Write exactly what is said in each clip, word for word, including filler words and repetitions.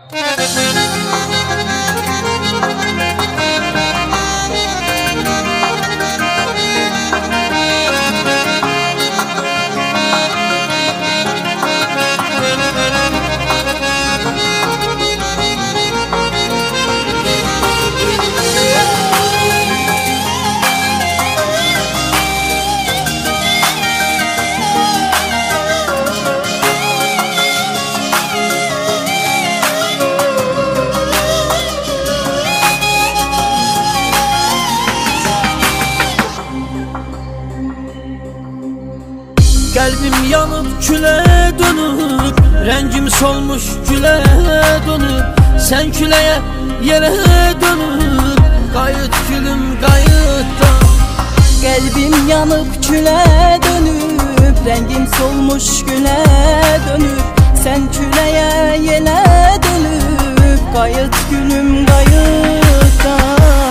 Kalbim yanıp küle dönüp, rengim solmuş güle dönüp, sen küleye yere dönüp, kayıt gülüm kayıtta. Kalbim yanıp küle dönüp, rengim solmuş güle dönüp, sen küleye yere dönüp, kayıt gülüm kayıtta.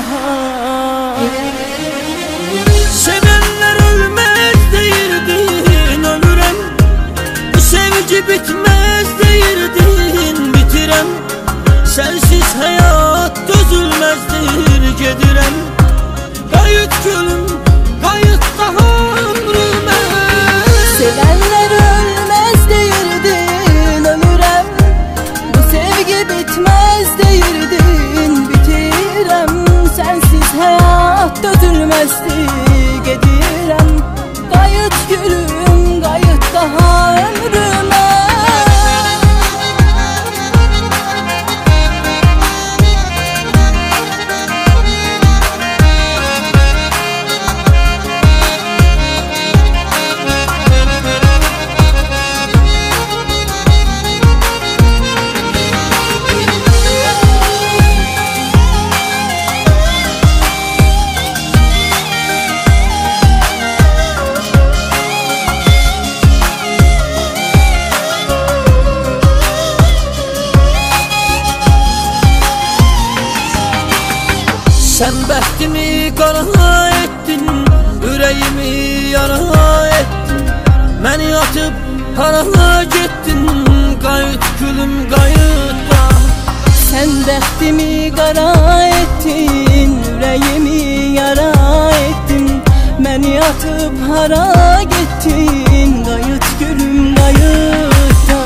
Sevenler ölmez değirdin ömrüm, bu sevgi bitmez değirdin bitirem. Sensiz hayat dözülmezdir gedirem, kayıt gülüm kayıt daha ömrüme. Sevenler ölmez değirdin ömrüm, bu sevgi bitmez değirdin bitirem. Sensiz hayat dözülmezdir gedirem, kayıt gülüm kayıt daha ömrüme. Sen bəxtimi qara ettin, ürəyimi yara ettin, məni atıp hara gettin, qayıt gülüm qayıtda. Sen bəxtimi qara ettin, ürəyimi yara ettin, məni atıp hara gettin, qayıt gülüm qayıtda.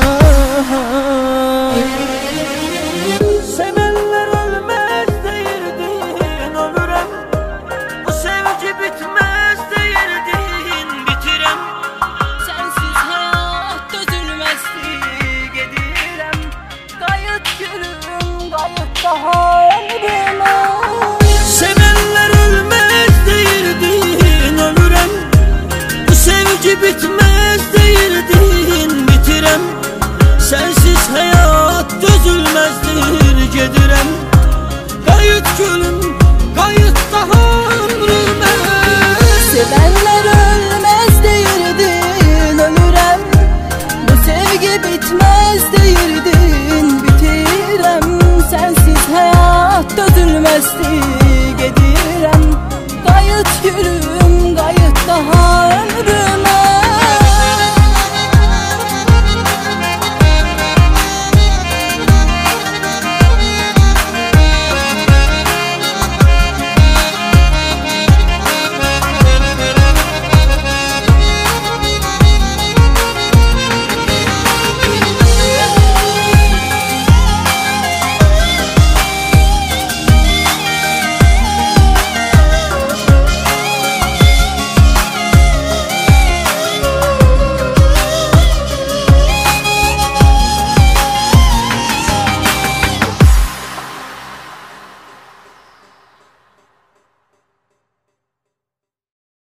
Sevenler ölmez değirdin ömrüm, bu sevgi bitmez değirdin bitirem. Sensiz hayat dözülmezdir gedirem, kayıt gülüm kayıt daha ömrüme. Sevenler ölmez değirdin ömrüm, bu sevgi bitmez değirdin bitirem. Sensiz hayat dözülmezdir gedirem, kayıt gülüm kayıt daha ömrüme. Sevenler ölmez değirdin ömrüm, bu sevgi bitmez değirdin bitirem. Sensiz hayat dözülmezdir gedirem, kayıt gülüm kayıt daha ömrüme.